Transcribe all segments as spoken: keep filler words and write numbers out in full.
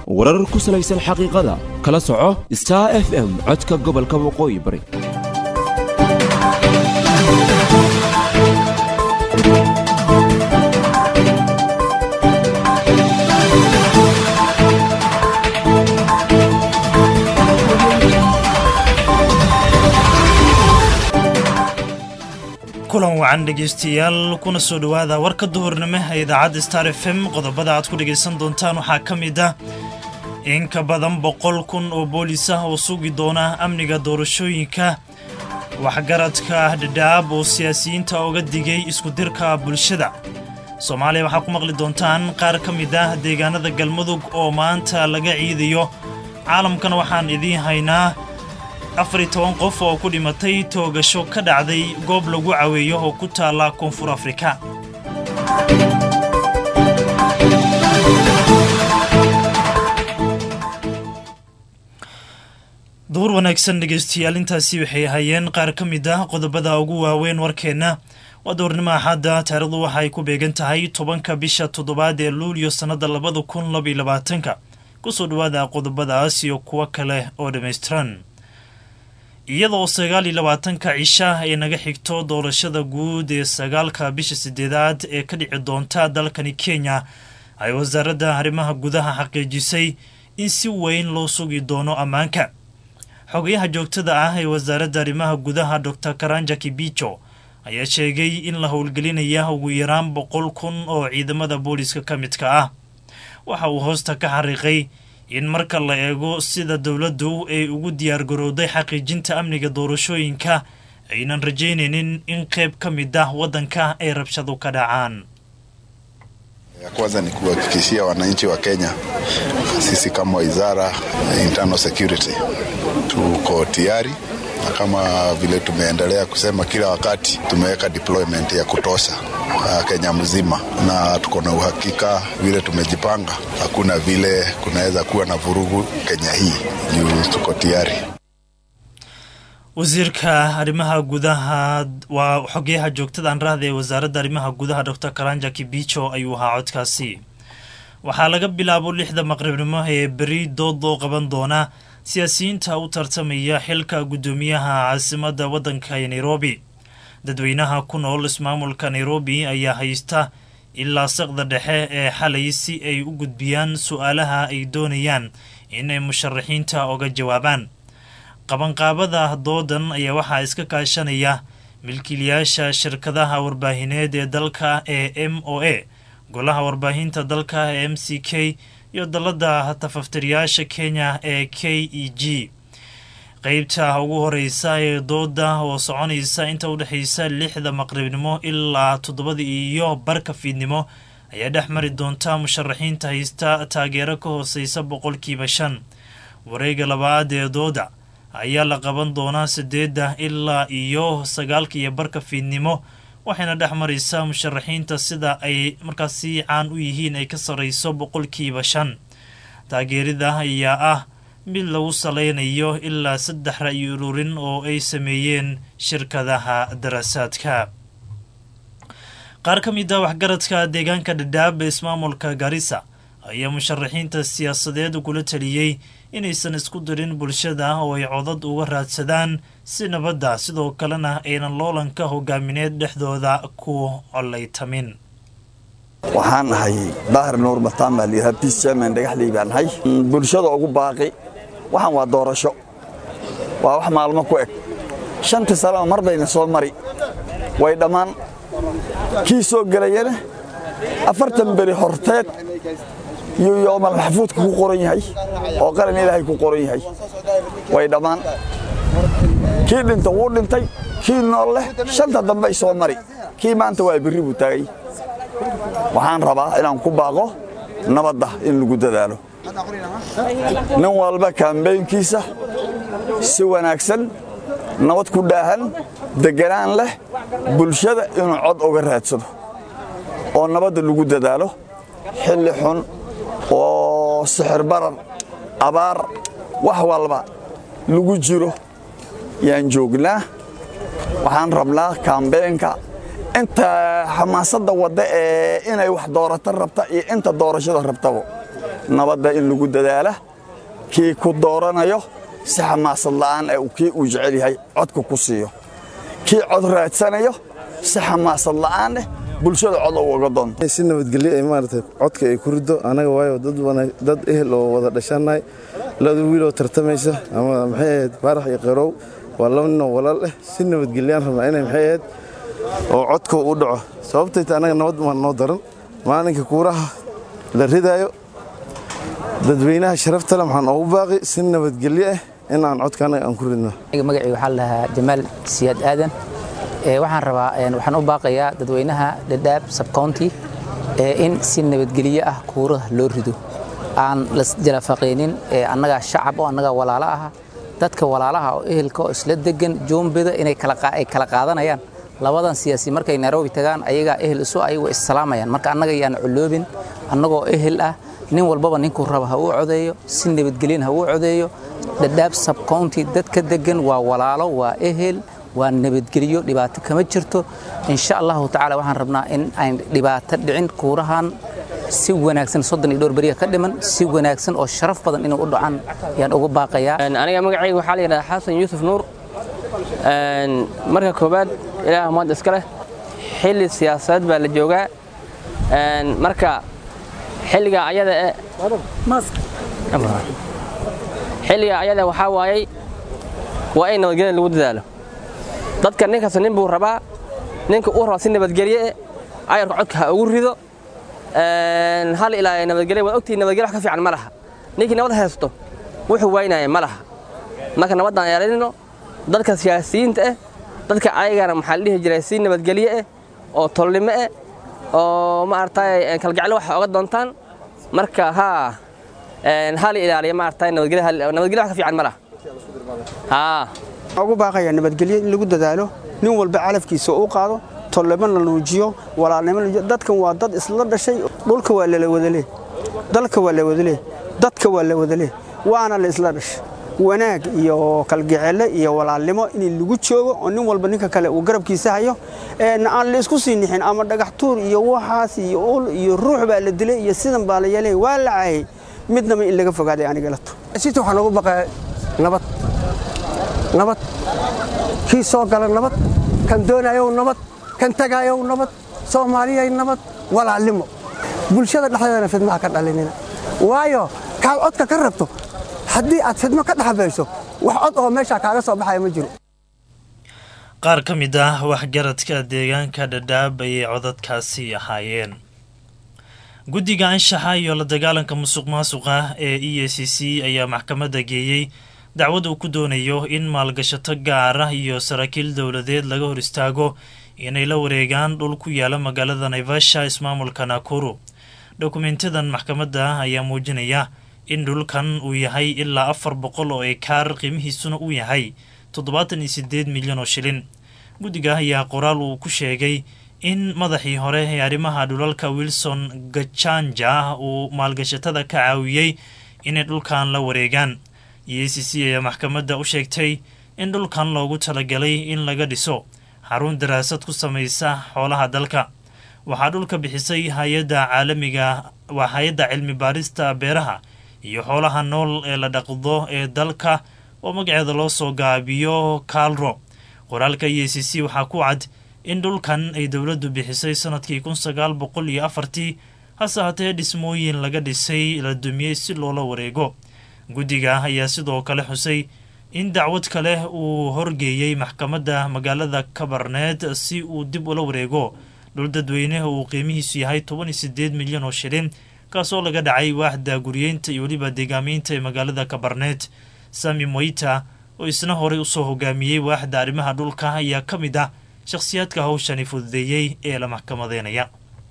warar ku salaysan xaqiiqada kala soco Star F M codka gobolka waqooyi bari kulan wacan dhageystayaal kuna soo dhawaada warka duhurnimo ee idaacadda Star F M qodobada aad ku dhageysan doontaan waxa kamid ah in ka badan boqol kun oo booliis ah oo sugi doona amniga doorashooyinka waxgaradka dhadhaab oo siyaasiyiinta uga digay isku dirka bulshada Soomaaliya waxa ku maqli doontaan qaar kamid ah deegaanada galmudug oo maanta laga ciidiyo caalamkana waxaan idin haynaa afar iyo toban qof oo ku dhimatay toogasho ka dhacday goob lagu caweeyo oo ku taala Koonfur Afrika door wanaagsan dhageystayaal intaasi waxay hayeen qaar kamid ah qodobada ugu waaweyn warkeena waa doornimo axada taariikhdu waxay ku beegan tahay tobanka bisha toddobaad ee Luulyo sanada laba kun laba iyo labaatan ku soo dhawaada qodobadaas iyo kuwa kale oo dhameystiran iyadoo sagaal iyo labaatan cisha ay naga xigto doorashada guud ee sagaalka bisha sideedaad ee ka dhici doonta dalkani Kenya ay wasaaradda arrimaha gudaha xaqiijisay in si weyn loo sugi doono ammaanka xogayaha joogtada ah ee wasaaradda arrimaha gudaha Doctor Karanja Kibicho ayaa sheegay in la howlgelinayo ugu yaraan boqol kun oo ciidamada booliska ka midka ah waxa uu hoosta ka xariiqay in marka la eego sida dawladdu ay ugu diyaar garowday xaqiijinta amniga doorashooyinka aynan rajaynaynin in qayb ka mid ah wadanka ay rabshado ka dhacaan. Kwanza ni kuhakikishia wananchi wa Kenya sisi kama wizara internal security tuko tayari kama vile tumeendelea kusema kila wakati tumeweka deployment ya kutosha Kenya mzima na tuko na uhakika vile tumejipanga hakuna vile kunaweza kuwa na vurugu Kenya hii juu tuko tayari. wasiirka arrimaha gudaha waa xogayaha joogtada aan raahday wasaaradda arrimaha gudaha Doctor Karanja Kibicho ayuu ahaa codkaasi waxaa laga bilaabo lixda maqribnimo ee bari dood loo qaban doona siyaasiyiinta u tartamaya xilka gudoomiyaha caasimadda wadanka Nairobi dadweynaha ku nool ismaamulka Nairobi ayaa haysta ilaa saqda dhexe ee xalay si ay u gudbiyaan su'aalaha ay doonayaan in ay musharaxiinta uga jawaabaan qabanqaabada doodan ayaa waxaa iska kaashanaya milkiilayaasha shirkadaha warbaahineed ee dalka ee M O A golaha warbaahinta dalka ee M C K iyo dalada tafaftiriyaasha Kenya ee K E G qaybta ugu horeysa ee dooda oo soconaysa inta u dhaxaysa lixda maqribnimo ilaa toddobada iyo barka fiidnimo ayaa dhexmari doonta musharaxiinta haysta taageero ka hooseysa boqolkiiba shan wareega labaad ee dooda ayaa la qaban doonaa sideeda ilaa iyo sagaalka iyo barka fiidnimo waxayna dhexmaraysaa musharaxiinta sida ay markaasi caan u yihiin ay ka sareyso boqolkiiba shan taageerida ayaa ah mid lagu saleynayo ilaa saddex ra'yi ururin oo ay sameeyeen shirkadaha daraasaadka qaar ka mid ah waxgaradka deegaanka Dhadhaab ee ismaamulka Garissa ayaa musharaxiinta siyaasadeed kula taliyay inaysan isku dirin bulshada oo ay codad uga raadsadaan si nabadda sidoo kalena aynan loolanka hogaamineed dhexdooda ku colaytamin waxaan ahay Bahar Nuur Mataan baa liihaa Peace Chairman dhagaxley baan ahay bulshada ugu baaqi waxaan waa doorasho waa wax maalmo ku eg shanta sano mar bayna soo mari way dhamaan kii soo galayna afartan bari horteed iyo yoom al-mahfuud ku qoran yahay oo qaran Ilaahay ku qoran yahay way dhamaan kii dhinta wuu dhintay kii nool leh shanta dambe ay soo mari kii maanta waa biri buu taagay waxaan rabaa inaan ku baaqo nabadda in lagu dadaalo nin walba campaign-kiisa si wanaagsan nabad ku dhaahan deganaan leh bulshada inuu cod uga raadsado oo nabadda lagu dadaalo xilli xun oo sixir barar abaar wax walba lagu jiro yaan joognaa waxaan rabnaa campaign-ka inta xamaasadda wada ee inay wax doorata rabta iyo inta doorashada rabtaba nabadda in lagu dadaala kii ku dooranayo si xamaasad la'aan ee kii uu jecel yahay codka ku siiyo kii cod raadsanayo si xamaasad la'aan eh bulshada cod uga doonto si nabadgelyo ay maartay codka ay ku rido anaga waayo dad dad ehel oo wada dhashanay laba wiil oo tartamaysa ama maxay ahayd farax iyo qarow waa laba nin oo walaal ah si nabadgelyo rabnaa inay maxay ahayd oo codka u dhaco sababtay anaga nabad ma noo daran maalinka kuuraha la ridayo dadweynaha sharafta leh maxaan ugu baaqi si nabadgelyo ah in aan codkana aan ku ridno magacii waxa la dhahaa Jamaal Siyaad Aadan ee waxaan rabaa waxaan u baaqayaa dadweynaha Dadaab sub county ee in si nabadgelyo ah kuuraha loo rido aan la jira faqeenin ee annaga shacab oo annaga walaalo ah dadka walaalaha oo ehelka oo isla degan joombida inay kala ay kala qaadanayaan labadan siyaasi markay Nairobi tagaan ayaga ehel isu ayagu islaamayaan marka annaga yaan culoobin annagoo ehel ah nin walbaba ninku raba ha uu codeeyo si nabadgelyo ha uu codeeyo Dadaab sub county dadka degan waa walaalo waa ehel waa nabadgelyo dhibaato kama jirto insha Allah taala waxaan rabnaa in ay dhibaato dhicin kuurahan si wanaagsan soddon iyo dhowr bariya ka dhiman si wanaagsan oo sharaf badan inuu u dhacaan yaan ugu baaqayaa aniga magacaygu waxa la yiraahdaa Xasan Yuusuf Nuur een marka koobaad ilaahay maad iska leh xilli siyaasadeed baa la joogaa een marka xilliga ayada ee xilliga ayada waxa waayay waa in nabadgelyo lagu dadaalo dadka ninkaas nin buu rabaa ninka uu rabo si nabadgelyo ayarka codka ha ugu rido een hal ilaa nabadgelyo waa ogtii nabadgelyo wax ka fiican ma laha ninkii nabad haysto wuxuu waynaayay ma laha marka nabadaan yeelanino dadka siyaasiyiinta ah dadka ayagana maxaa la dhihi jiray si nabadgelyo ah oo tolnimo ah oo ma artay kalgacayl wax uga doontaan marka ha een hal ilaaliyo ma artay nabadgelyo nabadgelyo wax ka fiican ma laha ha ugu baaqaya nabadgelyo in lagu dadaalo nin walba calafkiisa uu qaado tolleban la nuujiyo walaalnimo dadkan waa dad isla dhashay dhulka waa la wadalay dalka waa la wadalay dadka waa la wadalay waana la isla dhashay wanaag iyo kalgacayl iyo walaalnimo in lagu joogo oo nin walba ninka kale uu garabkiisa hayo ee aan la isku siinixin ama dhagax tuur iyo waxaas iyo ul iyo ruux baa la dilay iyo sidan baa la yeelay waa la caayay midna in laga fogaaday aniga lato sidoo waxaan ugu baqay nabad nabad kii soo gala nabad kan doonayo nabad kan tagayo nabad Soomaaliya nabad walaalnimo bulshada dhaxdeedana fidma ka dhalinina waayo ka codka ka rabto haddii aad fidma ka dhaxbayso wax cod oo meesha kaaga soo baxay ma jiro qaar ka mid ah waxgaradka deegaanka Dadaab ay codadkaasi ahaayeen guddiga anshaxa iyo la dagaalanka musuqmaasuqa ee E A C C ayaa maxkamadda geeyay dacwad uu ku doonayo in maalgashato gaar ah iyo saraakiil dowladeed laga hor istaago inay la wareegaan dhul ku yaala magaalada Naivasha ismaamulka Nakuru dokumentadan maxkamadda ayaa muujinaya in dhulkan uu yahay ilaa afar boqol oo eekar qiimihiisuna uu yahay toddobaatan iyo siddeed milyan oo shilin guddiga ayaa qoraal uu ku sheegay in madaxii hore ee arrimaha dhulalka Wilson Gachanja uu maalgashatada ka caawiyay inay dhulkan la wareegaan E A C C ayaa maxkamadda u sheegtay in dhulkan loogu talagalay in laga dhiso xarun daraasad ku samaysa xoolaha dalka waxaa dhulka bixisay hay'adda caalamiga waa hay'adda cilmi baarista beeraha iyo xoolaha nool ee la dhaqdo ee dalka oo magaceeda loo soo gaabiyo Kalro qoraalka E A C C waxaa ku cad in dhulkan ay dawladdu bixisay sanadkii kun sagaal boqol iyo afartii hase haatee dhismooyin laga dhisay la dumiyey si loola wareego guddiga ayaa sidoo kale xusay in dacwad kale uu horgeeyay maxkamadda magaalada Kabarnet si uu dib ula wareego dhul dadweynaha uu qiimihiisu yahay toban iyo siddeed milyan oo shilin kaasoo laga dhacay waaxda guriyeynta iyo waliba deegaamiinta ee magaalada Kabarnet Sami Moita oo isna horey u soo hogaamiyay waaxda arrimaha dhulka ayaa ka mid ah shakhsiyaadka hawshani fududeeyay ee la maxkamadeynaya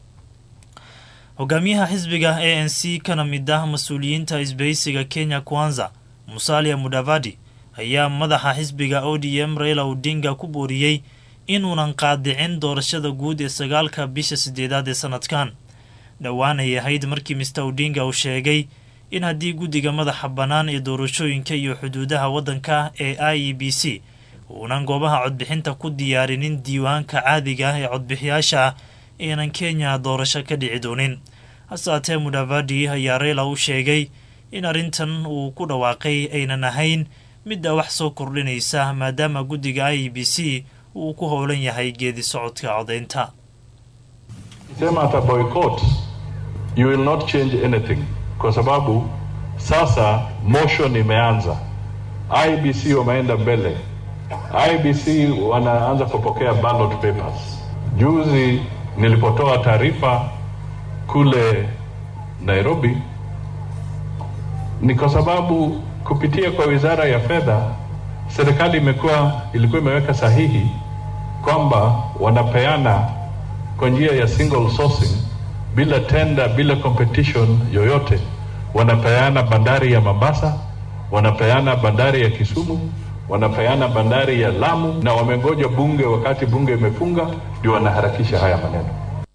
hogaamiyaha xisbiga A N C kana mid ah mas'uuliyiinta isbahaysiga Kenya Kwanza Musalia Mudavadi ayaa madaxa xisbiga O D M Raila Odinga ku booriyay inuunan qaadicin doorashada guud ee sagaalka bisha sideedaad ee sanadkan dhawaan ay ahayd markii Mister Odinga uu sheegay in haddii guddiga madaxa bannaan ee doorashooyinka iyo xuduudaha waddanka ee I E B C uunan goobaha codbixinta ku diyaarinin diiwaanka caadiga ah ee codbixiyaasha inaan Kenya doorasho ka dhici doonin hase haatee Mudavadi ayaa Raila u sheegay in arrintan uu ku dhawaaqay aynan ahayn midda wax soo kordhinaysa maadaama guddiga I E B C uu ku howlan yahay geedi socodka codeynta. Sema ata boycott, you will not change anything kwa sababu sasa motion imeanza. I E B C wameenda mbele. I E B C wanaanza kupokea ballot papers. Juzi nilipotoa taarifa kule Nairobi ni kwa sababu kupitia kwa Wizara ya Fedha serikali imekuwa ilikuwa imeweka sahihi kwamba wanapeana kwa njia ya single sourcing bila tender, bila competition yoyote. Wanapeana bandari ya Mombasa, wanapeana bandari ya Kisumu, wanapeana bandari ya Lamu, na wamengoja bunge, wakati bunge imefunga ndio wanaharakisha haya maneno.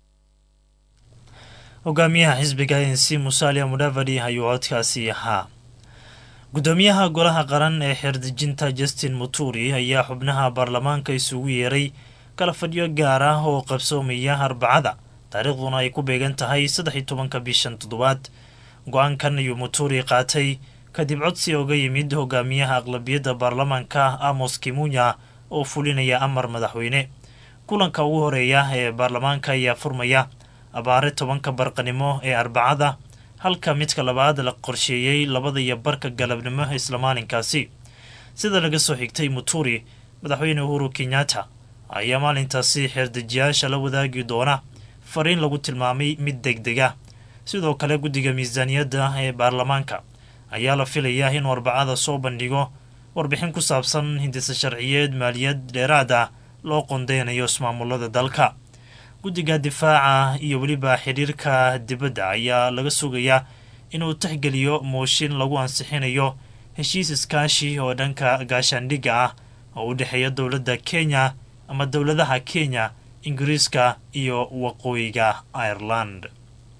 Hogaamiyaha xisbiga N C Musalia Mudavadi ayuu codkaasi ahaa. Gudoomiyaha golaha qaran ee xerdejinta Justin Muturi ayaa xubnaha baarlamaanka isugu yeeray kala fadhiyo gaar ah oo qabsoomaya Arbacada, taariikhduna ay ku beegan tahay saddex iyo tobanka bishan toddobaad. Go'aankan ayuu Muturi qaatay kadib codsi uga yimid hogaamiyaha aqlabiyadda baarlamaanka Amos Kimunya oo fulinaya amar madaxweyne. Kulanka ugu horeeya ee baarlamaanka ayaa furmaya abaare tobanka barqanimo ee Arbacada, halka midka labaad la qorsheeyay labada iyo barka galabnimo isla maalinkaasi. Sida laga soo xigtay Muturi, madaxweyne Uhuru Kenyatta ayaa maalintaasi xerdejiyaasha la wadaagi doona fariin lagu tilmaamay mid degdeg ah. Sidoo kale guddiga miisaaniyadda ee baarlamaanka ayaa la filayaa in Arbacada soo bandhigo warbixin ku saabsan hindisa sharciyeed maaliyad dheeraad ah loo qondeynayo ismaamulada dalka. Guddiga difaaca iyo weliba xiriirka dibadda ayaa laga sugayaa inuu tixgeliyo mooshin lagu ansixinayo heshiis iskaashi oo dhanka gaashaandhigga ah oo u dhexeeya dowladda Kenya ama dowladaha Kenya, Ingiriiska iyo waqooyiga Ireland.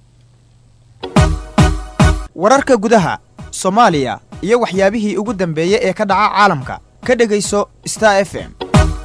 Wararka gudaha Soomaaliya iyo waxyaabihii ugu dambeeyay ee ka dhaca caalamka ka dhageyso Star F M.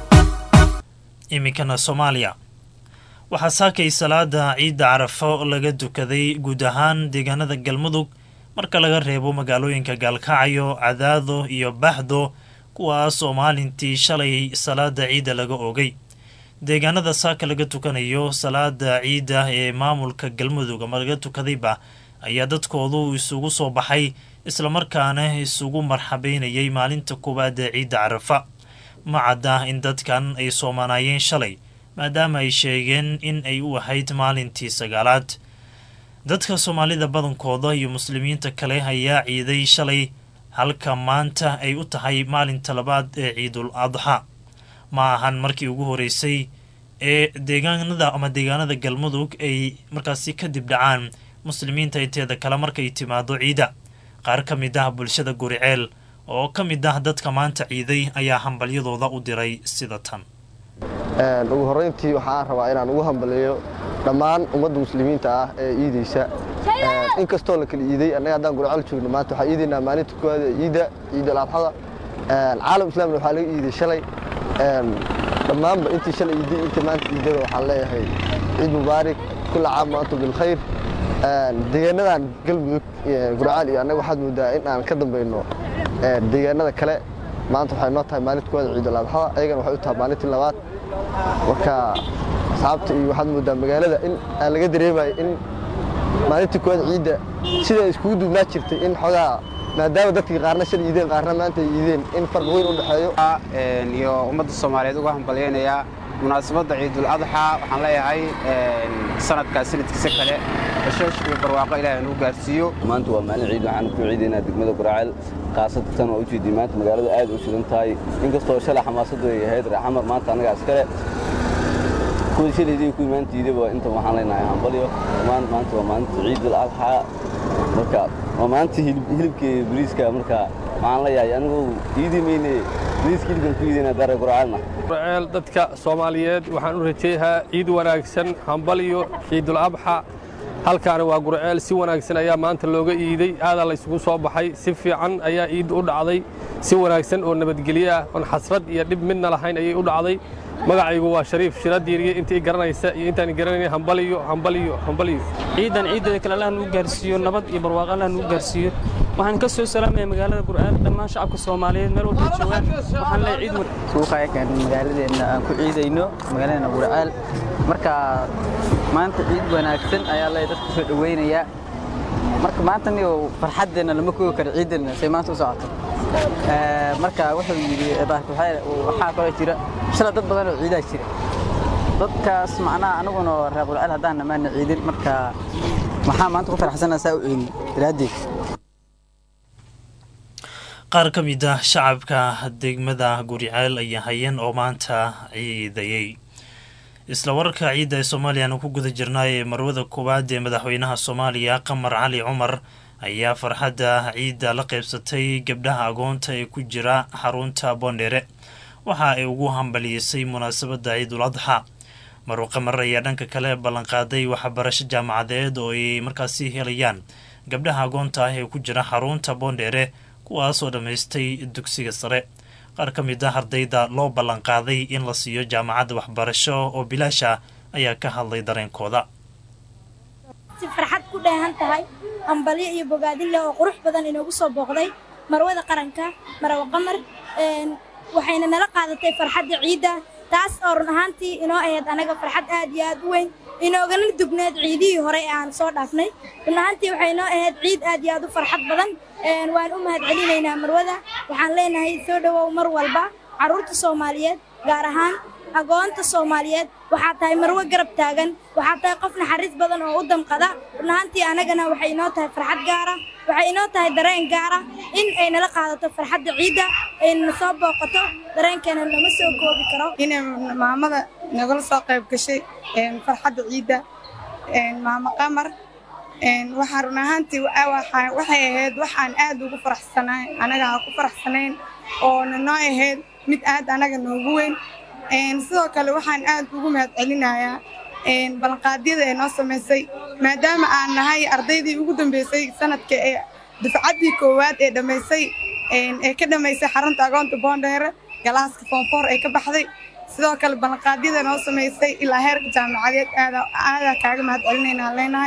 Imikana Soomaaliya waxaa saakay salaada ciida Carafo laga dukaday guud ahaan deegaanada Galmudug marka laga reebo magaalooyinka Gaalkacyo, Cadaado iyo Baxdo, kuwaas oo maalintii shalay salaada ciida laga oogay. Deegaanada saaka laga tukanayo salaada ciida ee maamulka Galmudug ama laga tukadayba ayaa dadkoodu isugu soo baxay isla markaana isugu marxabeynayay maalinta koowaad ee ciida Carafa. Ma cadda in dadkan ay soomaanayeen shalay maadaama ay sheegeen in ay u ahayd maalintii sagaalaad. Dadka Soomaalida badankooda iyo muslimiinta kale ayaa ciiday shalay, halka maanta ay u tahay maalinta labaad ee Ciidul Adha. Ma ahan markii ugu horeysay ee deegaanada ama deegaanada Galmudug ay markaasi kadib dhacaan muslimiinta inteeda kale markay timaado ciida. Qaar ka mid ah bulshada Guriceel oo ka mid ah dadka maanta ciiday ayaa hambalyadooda u diray sida tan. ugu horeyntii waxaan rabaa inaan ugu hambaliyo dhammaan ummadda muslimiinta ah ee ciidaysa. in kastoo la kala ciiday annaga haddaan Guriceel joogno maanta waxaa ciidaynaa maalinta koowaad ee ciida Ciidul Adha. caalam islaamna waxaa laga ciiday shalay. dhammaanba intii shalay ciiday inta maanta ciidada waxaan leeyahay ciid mubaarak, kulla caam wa antum bil khayr. deegaanadan Galmudug Guriceel iyo annaga waxaad moodaa in aan ka dambayno deegaanada kale. maanta waxay noo tahay maalinta koowaad Ciidul Adha, ayagana waxay u tahay maalintii labaad. marka asxaabta iyo waxaad moodaa magaalada in aan laga dareemayo in maalintii koowaad ciida sida iskugu duubnaa jirtay in xogaa maadaama dadkii qaarna shalay ciideen qaarna maanta ay ciideen in farq weyn u dhaxeeyo. iyo ummadda Soomaaliyeed uga hambalyeynaya munaasabadda Ciidul Adha. waxaan leeyahay sanadkaas sanadkiisa kale bashoosh iyo barwaaqo Ilaahay inuu gaarsiiyo. maanta waa maalin ciid, waxaan ku ciideynaa degmada Guriceel, qaasatan oo u jeedii maanta magaalada aad u shidan tahay. inkastoo shalay xamaasadu ay ahayd Raxmar, maanta anaga askare kuwii shalay ku imaantiidaba inta waxaan leenahay hambalyo. maanta maanta waa maalinta Ciidul Adha, marka waa maanta hilibkii bariiska. marka waxaan leeyahay anigu ciidimeynay bariiska hilibkan ku ciideynaa dara Guriceel. Guriceel dadka Soomaaliyeed waxaan u rajeeyaa ciid wanaagsan, hambalyo Ciidul Adha. halkaana waa Guriceel, si wanaagsan ayaa maanta looga iiday. aada la isugu soo baxay, si fiican ayaa ciid u dhacday, si wanaagsan oo nabadgelyo ah, oo xasrad iyo dhib midna lahayn ayay u dhacday. magacaygu waa shariif shiradiiriye intii garanaysa iyo intaan garanayna hambaliyo hambaliyo hambaliyo ciidan ciidada kale Allah nuu gaarsiiyo nabad iyo barwaaqo Allah nuu gaarsiiyo waxaan ka soo salaamay magaalada Qur'aan dhammaan shacabka Soomaaliyeed meel walba joogaan waxaan leeyahay ciid suuqa ay kan magaaladeena aan ku ciidayno magaalada Qur'aan marka maanta ciid wanaagsan ayaa la dadku soo dhaweynaya marka maanta niyo farxadeena lama koobi karo ciidana say maanta u socoto ee marka wuxuu yiri baahku waxa kale jira shala dad badan oo ciidaa jira dadkaas macnaa anaguna reer Qur'aan hadaan ma ciidin marka waxa maanta ku faraxsanaa saa u ciidin raadii qaar ka mid ah shacabka degmada Guriceel ayaa hayeen oo maanta ciidayay isla wararka ciida ee Soomaaliya ku guda jirnay marwada koowaad ee madaxweynaha Soomaaliya Qamar Cali Umar ayaa farxadda ciida la qaybsatay gabdhaha agoonta ee ku jira xarunta Boondere waxa ay ugu hambaliyay munaasabadda Ciidul Adha marwo Qamar ayaa dhanka kale ballan qaaday waxbarasho jaamacadeed oo ay markaasi helayaan gabdhaha agoonta ah ee ku jira xarunta Boondere kuwaas oo dhameystay dugsiga sare qaar ka mid ah ardayda loo ballan qaaday in la siiyo jaamacad waxbarasho oo bilaash ah ayaa ka hadlay dareenkooda si farxad ku dheehan tahay ambaliyo iyo bogaadin leh oo qurux badan inoogu soo booqday marwada qaranka marwo Qamar een waxayna nala qaadatay farxadda ciida taas oo run ahaantii inoo ahayd anaga farxad aad iyo aad u weyn inoogana dugneed ciidii hore aan soo dhaafnay run ahaantii waxay noo ahayd ciid aad iyo aad u farxad badan een waan u mahadcelinaynaa marwada waxaan leenahay soo dhawow mar walba caruurta Soomaaliyeed gaar ahaan agoonta Soomaaliyeed waxa tahay marwo garab taagan waxa tahay qof naxariis badan oo u damqada run ahaantii anagana waxay inoo tahay farxad gaar ah waxay inoo tahay dareen gaar ah in ay nala qaadato farxadda ciida in soo booqato dareenkeena lama soo koobi karo in maamada nagala soo qayb gashay een farxadda ciida een maama Qamar een waxa run ahaantii waxay ahayd waxaan aad ugu faraxsanahay anaga ku faraxsanayn oo noo ahayd mid aad anaga noogu weyn een sidoo kale waxaan aad ugu mahadcelinayaa een balqaadiyada ee noo sameysay maadaama aan nahay ardaydii ugu dambeysay sanadka ee dufcadii koowaad ee dhameysay een ee ka dhameysay xarunta agoonta Boondere galaaska form four ee ka baxday sidoo kale balqaadiyada noo sameysay ilaa heerka jaamacadeed aad aad kaaga mahadcelinaynaa leenahay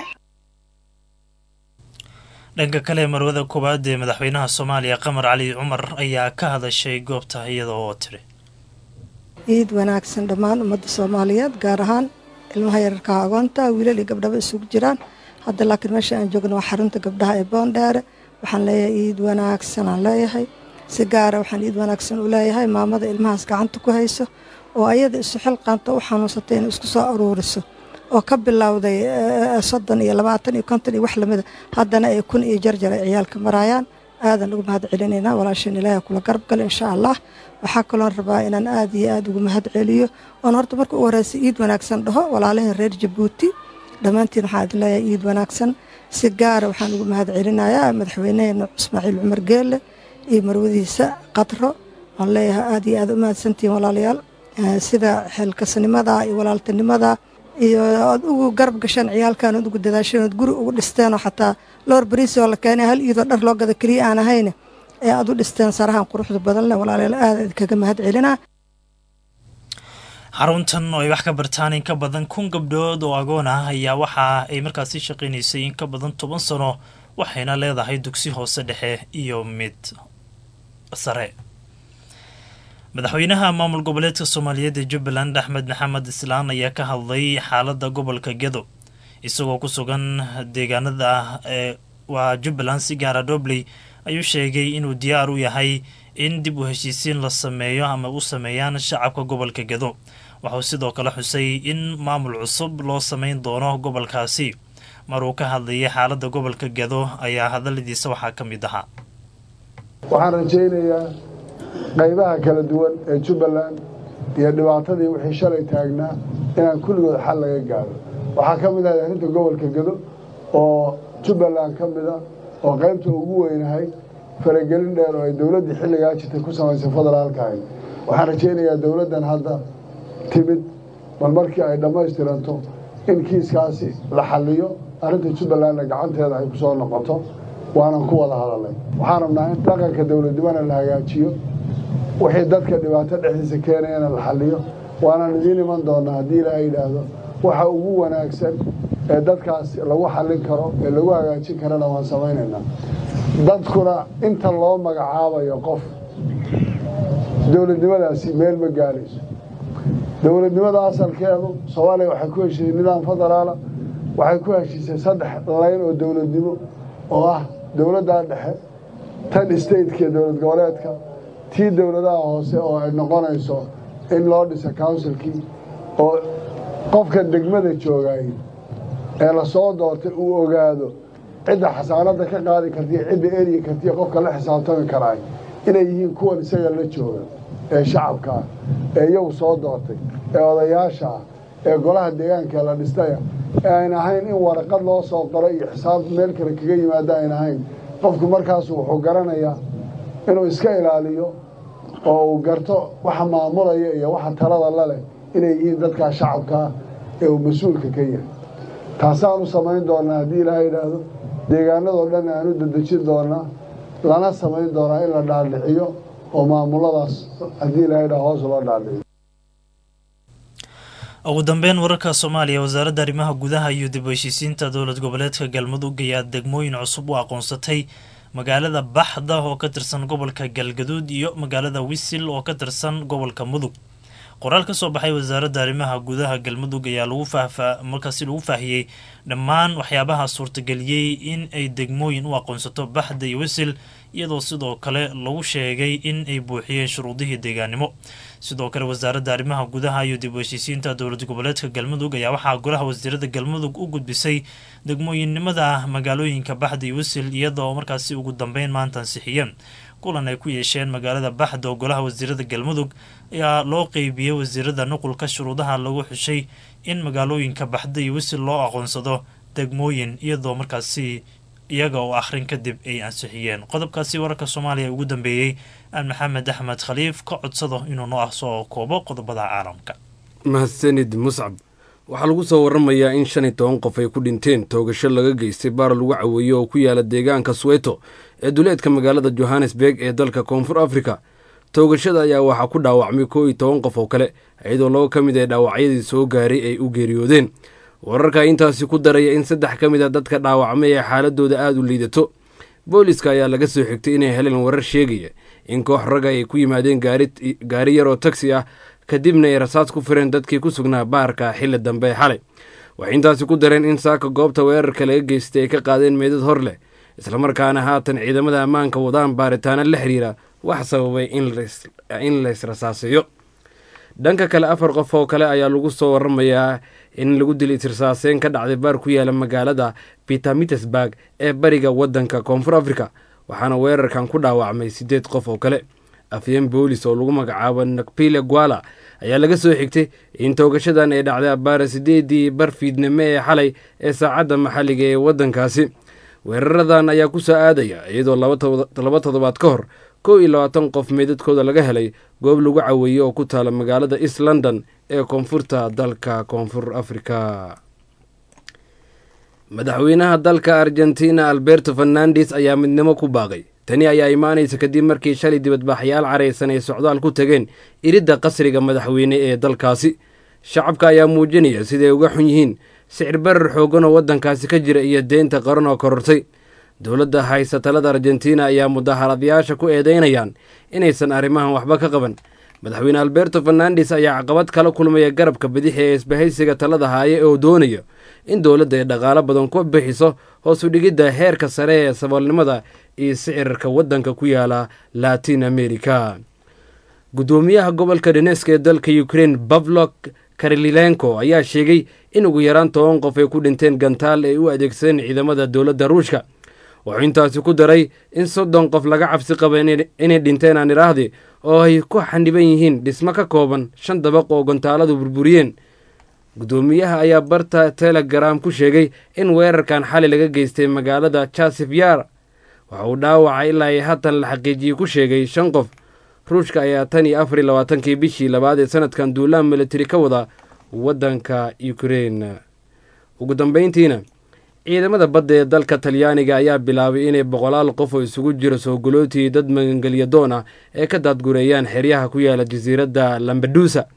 dhanka kale marwada koowaad ee madaxweynaha Soomaaliya Qamar Cali Umar ayaa ka hadashay goobta iyadoo tiri ciid wanaagsan dhammaan ummadda Soomaaliyeed gaar ahaan ilmaha yararka agoonta wiilal iyo gabdhaha isugu jiraan hadda laakiin meesha aan joogno waa xarunta gabdhaha ee Boondere waxaan leeyahay ciid wanaagsan aan leeyahay si gaar ah waxaan ciid wanaagsan u leeyahay maamada ilmahaas gacanta ku hayso oo ayada isu xil qaanta u xanuunsatay in isku soo aruuriso oo ka bilowday soddon iyo labaatan iyo konton iyo wax lamida haddana ay kun iyo jarjar ay ciyaalka marayaan aadan ugu mahadcelinaynaa walaashin ilaahay kula garab gal insha Allah waxa kaloon rabaa inaan aad iyo aad ugu mahadceliyo oo horta marka ugu horeysay ciid wanaagsan dhaho walaalaha reer Djibouti dhamaantiin waxaan leeyahay ciid wanaagsan si gaar ah waxaan ugu mahadcelinayaa madaxweynaha Ismaaciil Cumar Geelle iyo marwadiisa Qadro aan leeyahay aad iyo aad u mahadsantiin walaalayaal sida xilkasnimada iyo walaaltinimada iyo aad ugu garab gashan ciyaalkan ugu dadaasheen guri ugu dhisteen oo xataa loor bariis oo la keenay hal iido dhar loo gada kaliya aan ahayn ee aad u dhisteen sarahan quruxda badan leh walaalayaal aad kaga mahadcelinaa xaruntan oo ay wax ka bartaan in ka badan kun gabdhood oo agoon ah ayaa waxa ay markaasi shaqeynaysay in ka badan toban sano waxayna leedahay dugsi hoose dhexe iyo mid sare madaxweynaha maamul goboleedka Soomaaliyeed ee Jubbaland Axmed Maxamed Islaan ayaa ka hadlay xaaladda gobolka Gedo isagoo ku sugan deegaanada ee waa Jubbaland si gaar ah Dobley ayuu sheegay inuu diyaar u yahay in dib u heshiisiin la sameeyo ama u sameeyaan shacabka gobolka Gedo wuxuu sidoo kale xusay in maamul cusub loo sameyn doono gobolkaasi maruu ka hadlayay xaaladda gobolka Gedo ayaa hadaladiisa waxaa ka mid ahaa waxaan rajaynayaa qaybaha kala duwan ee Jubbaland iyo dhibaatadii wixii shalay taagnaa inaan kulligood xal laga gaaro waxaa ka mid ah arrinta gobolka Gedo oo Jubbaland ka mid ah oo qaybta ugu weynahay faragelin dheer oo ay dawladda xilligaa jirtay ku samaysay federaalka ah waxaan rajaynayaa dawladdan hadda timid bal markii ay dhammaystiranto in kiiskaasi la xalliyo arrinta Jubbaland gacanteeda ay ku soo noqoto waanan ku wada hadalnay waxaan rabnaa in dhaqanka dawladnimada la hagaajiyo wixii dadka dhibaato dhexdiisa keenayna la xalliyo waanaan idiin iman doonaa haddii ilaahay yidhaahdo waxa ugu wanaagsan ee dadkaas lagu xallin karo ee lagu hagaajin karana waan samaynaynaa dadkuna inta loo magacaabayo qof dowladnimadaasi meel ma gaarayso dowladnimada asalkeedu soomaaliya waxay ku heshiisay nidaam federaala waxay ku heshiisay saddex layn oo dowladnimo oo ah dowladda dhexe tan stateka dowlad goboleedka tii dowladaha hoose oo ay noqonayso in loo dhisa councilkii oo qofka degmada joogay ee la soo doortay uu ogaado cidda xasaanada ka qaadi kartiyo cidda eryi kartiyo qofka la xisaabtami karaay inay yihiin kuwan isaga la jooga ee shacabka ah ee iyagu soo doortay ee odayaasha ah ee golaha deegaanka la dhistaya ee ayn ahayn in waraqad loo soo qoro iyo xisaab meel kale kaga yimaado ayn ahayn qofku markaasu wuxuu garanayaa inuu iska ilaaliyo oo uu garto waxa maamulaya iyo waxa talada la leh inay yihiin dadkaa shacabka ah ee uu mas-uulka ka yahay taasaan u samayn doonaa haddii ilaaha yidhaahdo deegaanadoo dhan aan u dadejin doonaa lana samayn doonaa in la dhaadhiciyo oo maamuladaas haddii ilaaha yidhaha hoos loo dhaadhiciyo ugu dambeyn wararka soomaaliya wasaaradda arrimaha gudaha iyo dib u heshiisiinta dowlad goboleedka galmudug ayaa degmooyin cusub u aqoonsatay magaalada baxda oo ka tirsan gobolka galgaduud iyo magaalada wisil oo ka tirsan gobolka mudug qoraal ka soo baxay wasaaradda arrimaha gudaha galmudug ayaa lagu faahfaa markaasi lagu faahiyey dhammaan waxyaabaha suurtageliyey in ay degmooyin u aqoonsato baxda iyo wisil iyadoo sidoo kale lagu sheegay in ay buuxiyeen shuruudihii deegaanimo sidoo kale wasaaradda arrimaha gudaha iyo dib u heshiisiinta dowlad goboleedka galmudug ayaa waxaa golaha wasiirada galmudug u gudbisay degmooyinnimada magaalooyinka baxda iyo wisil iyadoo markaasi ugu dambeyn maanta ansixiyeen kulan ay ku yeesheen magaalada baxda oo golaha wasiirada galmudug ayaa loo qeybiyey wasiirada nuqulka shuruudaha lagu xushay in magaalooyinka baxda iyo wisil loo aqoonsado degmooyin iyadoo markaasi iyaga oo akhrin kadib ay ansixiyeen qodobkaasi wararka soomaaliya ugu dambeeyey aan maxamed axmed khaliif ka codsado inuu noo ah soo koobo qodobada caalamka mahadsanid muscab waxaa lagu soo waramayaa in shan iyo toban qof ay ku dhinteen toogasho laga geystay baar lagu caweeyo oo ku yaala deegaanka sweto ee duleedka magaalada johannesburg ee dalka koonfur afrika toogashada ayaa waxaa ku dhaawacmay koo iyo toban qof oo kale iyadoo labo ka mid ee dhaawacyadii soo gaaray ay u geeriyoodeen wararka intaasi ku daraya in saddex ka mid a dadka dhaawacmay ee xaaladooda aada u liidato booliska ayaa laga soo xigtay inay heleen warar sheegaya in koox ragga ay ku yimaadeen gaari yaroo tagsi ah kadibna ay rasaas ku fireen dadkii ku sugnaa baarka xilli dambe xalay waxay intaasi ku dareen in saaka goobta weerarka laga geystay ay ka qaadeen meedad hor leh islamarkaana haatan ciidamada ammaanka wadaan baaritaano la xiriira wax sababay in laysrasaaseeyo dhanka kale afar qof oo kale ayaa lagu soo waramayaa in lagu dilay tirsaaseen ka dhacday baar ku yaala magaalada petermitersburg ee bariga waddanka koonfur afrika waxaana weerarkan ku dhaawacmay siddeed qof oo kale afyeen boolis oo lagu magacaabo nakpile gwala ayaa laga soo xigtay in toogashadan ay dhacday abbaara sideedii bar fiidnimo ee xalay ee saacadda maxalliga ee waddankaasi weeraradan ayaa ku soo aadaya iyadoo laba toddobaad ka hor kow iyo labaatan qof meedadkooda laga helay goob lagu caweeyey oo ku taala magaalada east london ee koonfurta dalka koonfur afrika madaxweynaha dalka argentina alberto fernandes ayaa midnimo ku baaqay tani ayaa imaanaysa kadib markii shalay dibadbaaxyaal caraysan ay socdaal ku tageen iridda qasriga madaxweyne ee dalkaasi shacabka ayaa muujinaya siday uga xun yihiin sicir barar xooggan oo waddankaasi ka jira iyo deynta qaran oo korortay dowladda haysa talada argentina ayaa mudaharadayaasha ku eedeynayaan inaysan arrimahan waxba ka qaban madaxweyne alberto fernandes ayaa caqabad kala kulmaya garabka bidixi ee isbahaysiga talada haaye oo doonaya in dowladda ay dhaqaalo badan ku bixiso hoos u dhigidda heerka sare ee saboolnimada iyo sicirka waddanka ku yaala latin america guddoomiyaha gobolka donesk ee dalka ukraine bavlok karilenko ayaa sheegay in ugu yaraan toban qof ay ku dhinteen gantaal ay u adeegsadeen ciidamada dowladda ruushka wuxuu intaasi ku daray in soddon qof laga cabsi qaba inay dhinteen aan idhaahdi oo ay ku xaniban yihiin dhismo ka kooban shan dabaq oo gantaaladu burburiyeen guddoomiyaha ayaa barta telegram ku sheegay in weerarkan xali laga geystay magaalada jasifyar waxa uu dhaawacay ilaa ay haatan la xaqiijiyey ku sheegay shan qof ruushka ayaa tan iyo afar iyo labaatankii bishii labaad ee sanadkan duulaan militari ka wada waddanka ukraine ugu dambeyntiina ciidamada badda ee dalka talyaaniga ayaa bilaabay inay boqolaal qof oo isugu jiro soo galootii dad magangelyadoon ah ee ka daadgureeyaan xeryaha ku yaala jasiiradda lambadusa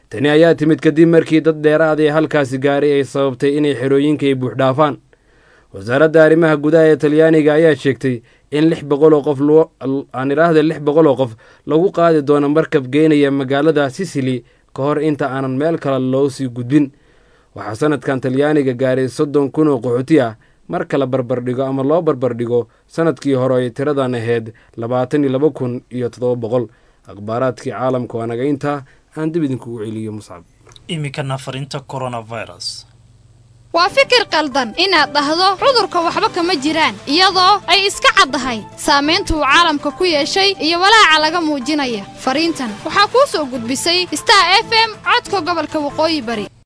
tani ayaa timid kadib markii dad dheeraad ee halkaasi gaaray ay sababtay inay xerooyinka ay buuxdhaafaan wasaaradda arrimaha gudaha ee talyaaniga ayaa sheegtay in lix boqol oo qof aan idhaahda lix boqol oo qof lagu qaadi doono markab geynaya magaalada sisili ka hor inta aanan meel kale loo sii gudbin waxaa sanadkan talyaaniga gaaray soddon kun oo qaxooti ah marka la barbardhigo ama loo barbardhigo sanadkii hore ay tiradan ahayd labaatan iyo laba kun iyo toddoba boqol akhbaaraadkii caalamka waa naga intaa aan dib idinkugu celiyo muscab iminkana fariinta coronavirus waa fikir qaldan inaad dhahdo cudurka waxba kama jiraan iyadoo ay iska caddahay saamaynta uu caalamka ku yeeshay iyo walaaca laga muujinaya fariintan waxaa kuu soo gudbisay Star F M codka gobolka waqooyi bari.